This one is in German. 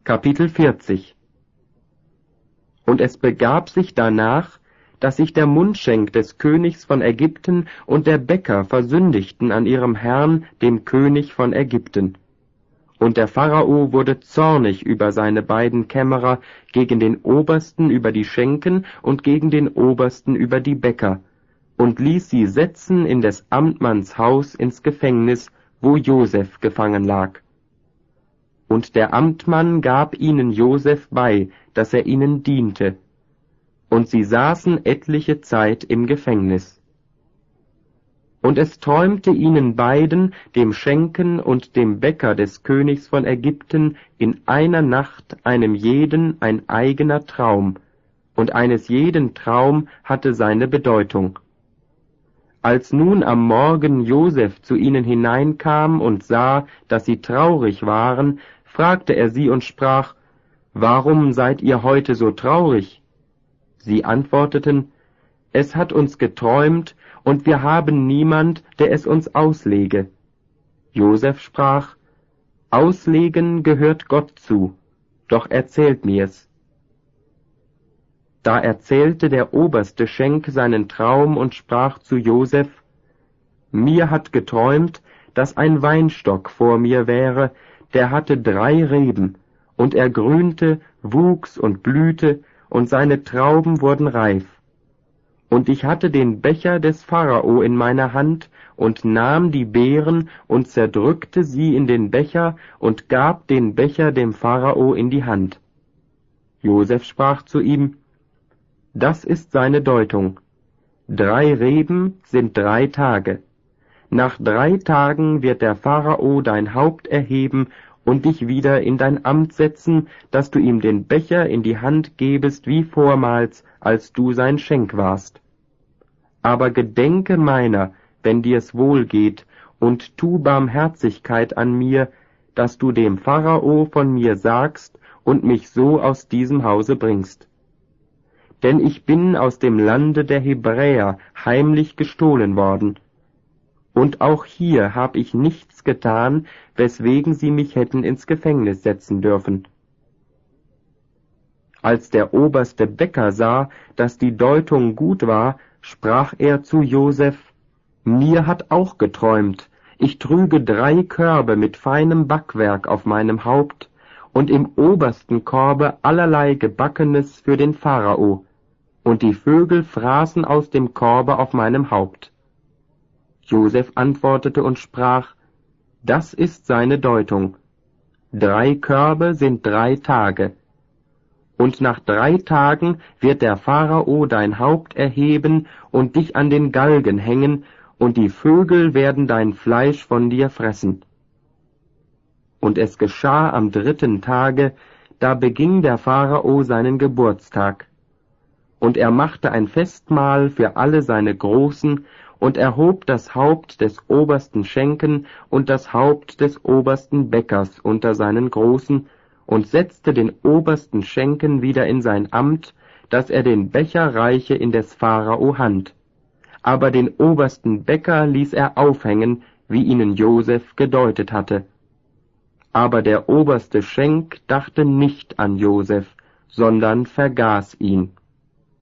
Kapitel 40. Und es begab sich danach, dass sich der Mundschenk des Königs von Ägypten und der Bäcker versündigten an ihrem Herrn, dem König von Ägypten. Und der Pharao wurde zornig über seine beiden Kämmerer, gegen den Obersten über die Schenken und gegen den Obersten über die Bäcker, und ließ sie setzen in des Amtmanns Haus ins Gefängnis, wo Joseph gefangen lag. Und der Amtmann gab ihnen Joseph bei, dass er ihnen diente. Und sie saßen etliche Zeit im Gefängnis. Und es träumte ihnen beiden, dem Schenken und dem Bäcker des Königs von Ägypten, in einer Nacht einem jeden ein eigener Traum, und eines jeden Traum hatte seine Bedeutung. Als nun am Morgen Joseph zu ihnen hineinkam und sah, dass sie traurig waren, fragte er sie und sprach: »Warum seid ihr heute so traurig?« Sie antworteten: »Es hat uns geträumt, und wir haben niemand, der es uns auslege.« Joseph sprach: »Auslegen gehört Gott zu, doch erzählt mir's.« Da erzählte der oberste Schenk seinen Traum und sprach zu Joseph: »Mir hat geträumt, dass ein Weinstock vor mir wäre, der hatte 3 Reben, und er grünte, wuchs und blühte, und seine Trauben wurden reif. Und ich hatte den Becher des Pharao in meiner Hand und nahm die Beeren und zerdrückte sie in den Becher und gab den Becher dem Pharao in die Hand.« Joseph sprach zu ihm: »Das ist seine Deutung. 3 Reben sind 3 Tage. Nach 3 Tagen wird der Pharao dein Haupt erheben und dich wieder in dein Amt setzen, dass du ihm den Becher in die Hand gebest wie vormals, als du sein Schenk warst. Aber gedenke meiner, wenn dir's wohl geht, und tu Barmherzigkeit an mir, dass du dem Pharao von mir sagst und mich so aus diesem Hause bringst. Denn ich bin aus dem Lande der Hebräer heimlich gestohlen worden. Und auch hier hab ich nichts getan, weswegen sie mich hätten ins Gefängnis setzen dürfen.« Als der oberste Bäcker sah, dass die Deutung gut war, sprach er zu Joseph: »Mir hat auch geträumt, ich trüge 3 Körbe mit feinem Backwerk auf meinem Haupt, und im obersten Korbe allerlei Gebackenes für den Pharao, und die Vögel fraßen aus dem Korbe auf meinem Haupt.« Joseph antwortete und sprach: »Das ist seine Deutung. 3 Körbe sind 3 Tage. Und nach 3 Tagen wird der Pharao dein Haupt erheben und dich an den Galgen hängen, und die Vögel werden dein Fleisch von dir fressen.« Und es geschah am 3. Tage, da beging der Pharao seinen Geburtstag. Und er machte ein Festmahl für alle seine Großen und erhob das Haupt des obersten Schenken und das Haupt des obersten Bäckers unter seinen Großen und setzte den obersten Schenken wieder in sein Amt, dass er den Becher reiche in des Pharao Hand. Aber den obersten Bäcker ließ er aufhängen, wie ihnen Joseph gedeutet hatte. Aber der oberste Schenk dachte nicht an Joseph, sondern vergaß ihn.